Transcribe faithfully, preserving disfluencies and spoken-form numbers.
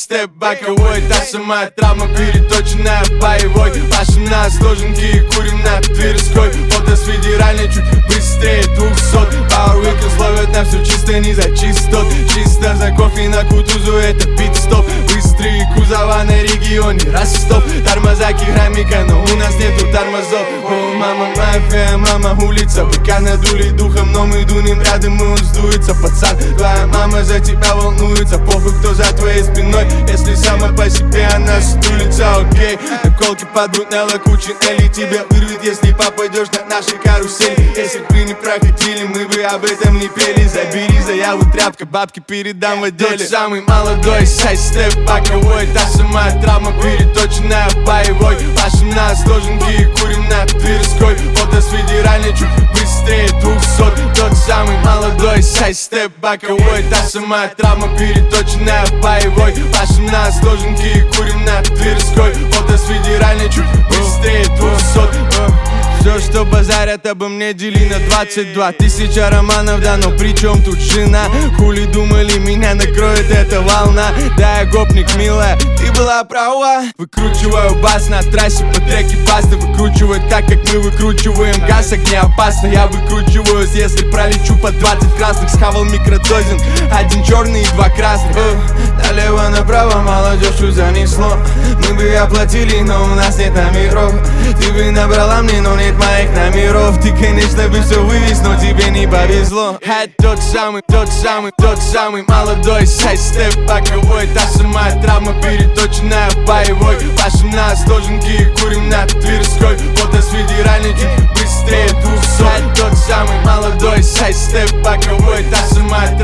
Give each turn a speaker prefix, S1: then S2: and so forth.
S1: сайдстеп боковой. Та самая травма, переточенная боевой. Пашем на сложенки и курим на Тверской. Фото с федеральной чуть быстрее двухсот. Power Weekends ловят на все чисто, не за чистот. Чисто за кофе на Кутузу, это пит-стоп. Быстрые кузова на регионе Ростов. Тормоза керамика, но у нас нету тормозов. О, мама мафия, мама улица. Быка надули духом, но мы дунем рядом, и он сдуется. Пацан, твоя мама за тебя волнуется. Похуй, кто за твоей спиной, если сама по себе она стулится, окей. Наколки подбрутнела куча Элли. Тебя вырвет, если попадешь на наши карусели. Если бы не проходили, мы бы об этом не пели. Забери заяву, тряпка, бабки передам в отделе. Тот самый молодой сайдстеп боковой. Та самая травма, переточенная боевой. Пашем на сложенки и курим на Тверской. Фото с федеральной чуть быстрее двухсот. Тот самый молодой сайдстеп боковой. Та самая травма, переточенная боевой. Пашем на сложенки и курим на Тверской. Фото с федеральной чуть быстрее двухсот. Все, что базарят обо мне, дели на двадцать два. Тысяча романов, да, но при чем тут жена? Хули думали, меня накроет эта волна? Да, я гопник, милая, ты была права. Выкручиваю бас на трассе по треке баста. Выкручиваю так, как мы выкручиваем газ. Огне опасно, я выкручиваюсь, если пролечу по двадцать красных. Схавал микродозинг, один черный и два красных. Налево направо молодежь занесло. Мы бы оплатили, но у нас нет номеров. Ты бы набрала мне, но нет моих номеров. Ты, конечно, бы все вывез, но тебе не повезло. Это тот самый, тот самый, тот самый молодой сайдстеп боковой. Та самая травма, переточенная боевой. Пашем на сложенки и курим на Тверской. Фото с федеральной чуть быстрее двухсот. Это тот самый молодой сайдстеп боковой. Та самая